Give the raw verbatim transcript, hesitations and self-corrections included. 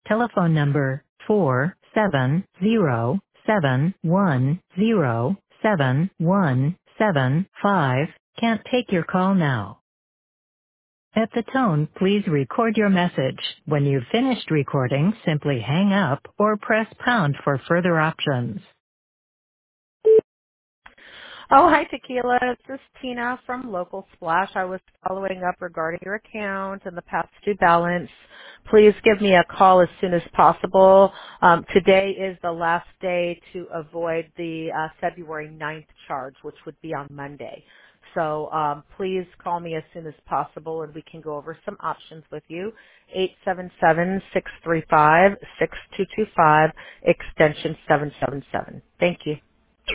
Telephone number four seven zero seven one zero seven one seven five can't take your call now. At the tone, please record your message. When you've finished recording, simply hang up or press pound for further options. Oh, hi, Tequila. This is Tina from Local Splash. I was following up regarding your account and the past due balance. Please give me a call as soon as possible. Um, today is the last day to avoid the uh, February ninth charge, which would be on Monday. So um, please call me as soon as possible and we can go over some options with you. eight seven seven, six three five, six two two five, extension seven seven seven. Thank you.